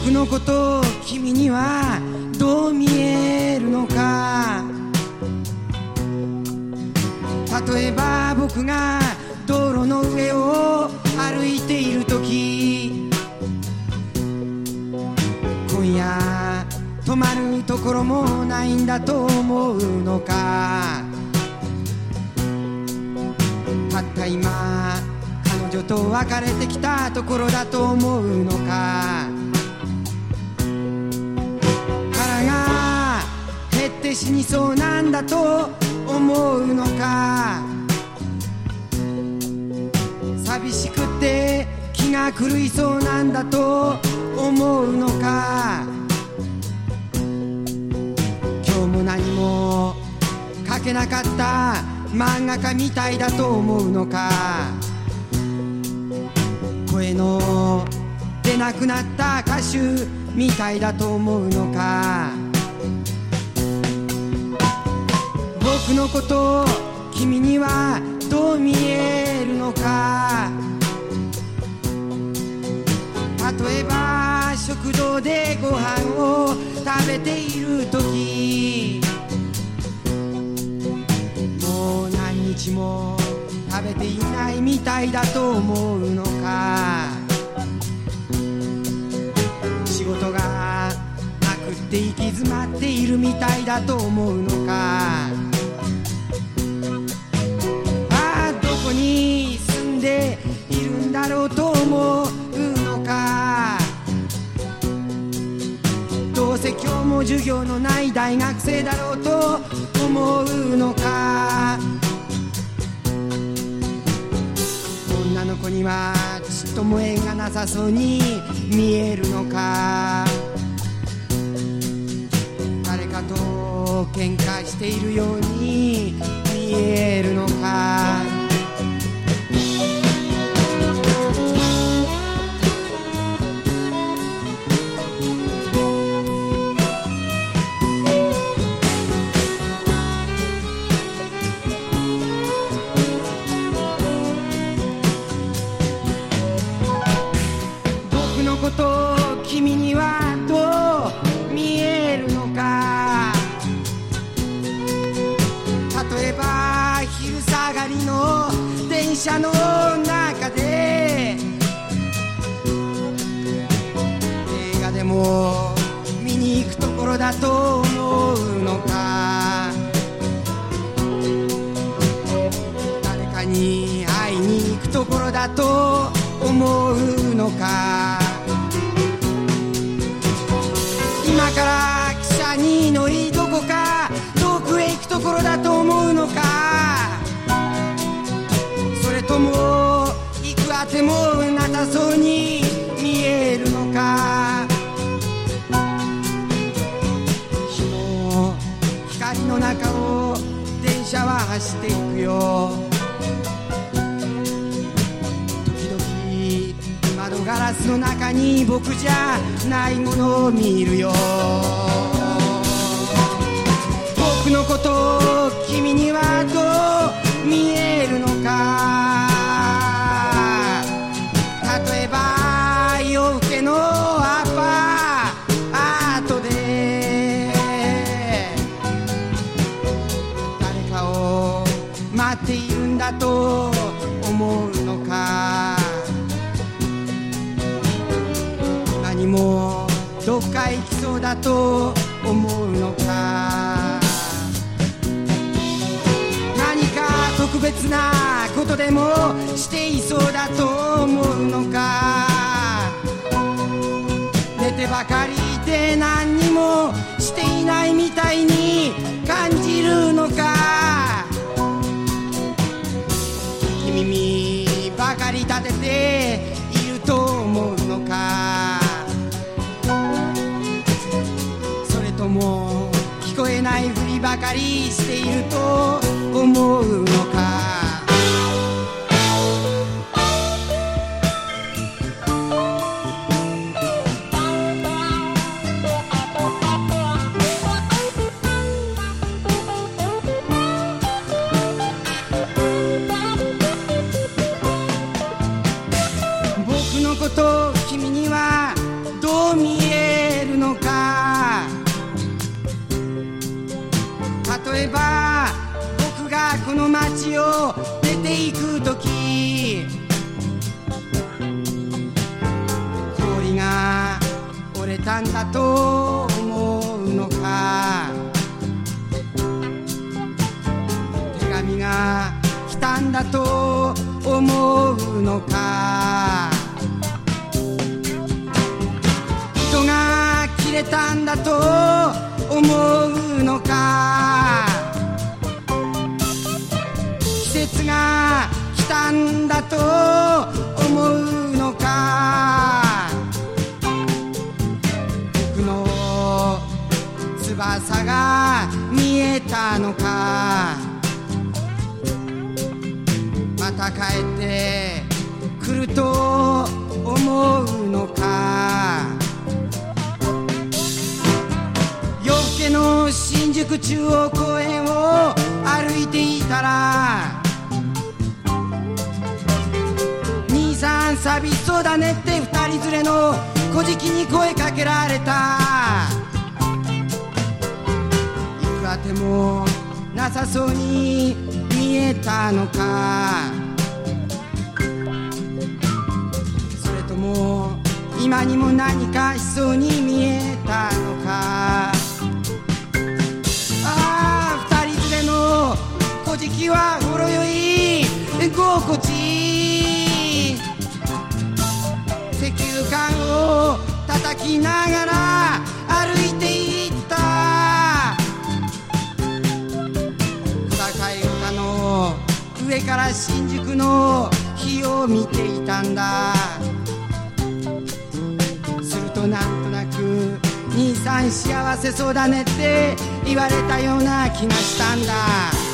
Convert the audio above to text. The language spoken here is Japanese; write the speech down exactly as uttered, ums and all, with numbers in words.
僕のこと君にはどう見えるのか。例えば僕が道路の上を歩いているとき、今夜止まるところもないんだと思うのか。たった今彼女と別れてきたところだと思うのか。腹が減って死にそうなんだと思うのか。寂しくて気が狂いそうなんだと思うのか。今日も何も書けなかった漫画家みたいだと思うのか。声の出なくなった歌手みたいだと思うのか。僕のことを君にはどう見えるのか。例えば食堂でご飯を食べているとき、もう何日も食べていないみたいだと思うのか。仕事がなくって行き詰まっているみたいだと思うのか。ああどこに住んでいるんだろうと思うのか。どうせ今日も授業のない大学生だろうと思うのか。女の子にはちっとも縁がなさそうに見えるのか。誰かと喧嘩しているように見えるのか。君にはどう見えるのか。例えば昼下がりの電車の中で、映画でも見に行くところだと思うのか。誰かに会いに行くところだと思うのか。今から汽車に乗りどこか遠くへ行くところだと思うのか。それとも行くあてもなさそうに見えるのか。日の光の中を電車は走っていくよ。窓ガラスの中に僕じゃないものを見るよ。僕のことを君にはどう見えるのか。例えば夜更けのアパートで誰かを待っているんだと思うのか。何もどっか行きそうだと思うのか。何か特別なことでもしていそうだと思うのか。寝てばかりいて何にもしていないみたいに感じるのか。耳ばかり立てていると思うのか。もう聞こえないふりばかりしていると思うのか。僕のこと君にはどう見えたんだと思うのか、手紙が来たんだと思うのか、糸が切れたんだと思うのか、季節が来たんだと思うのか、僕の翼が見えたのか、また帰ってくると思うのか、夜更けの新宿中央公園を歩いていたら、兄さん寂しそうだねって二人連れの小じきに声かけられた。いくら手もなさそうに見えたのか、それとも今にも何かしそうに見えたのか。ああ、二人連れの小じきはほろ酔いごこち、石油缶を叩きながら歩いていった。小高い丘の上から新宿の日を見ていたんだ。するとなんとなく兄さん幸せそうだねって言われたような気がしたんだ。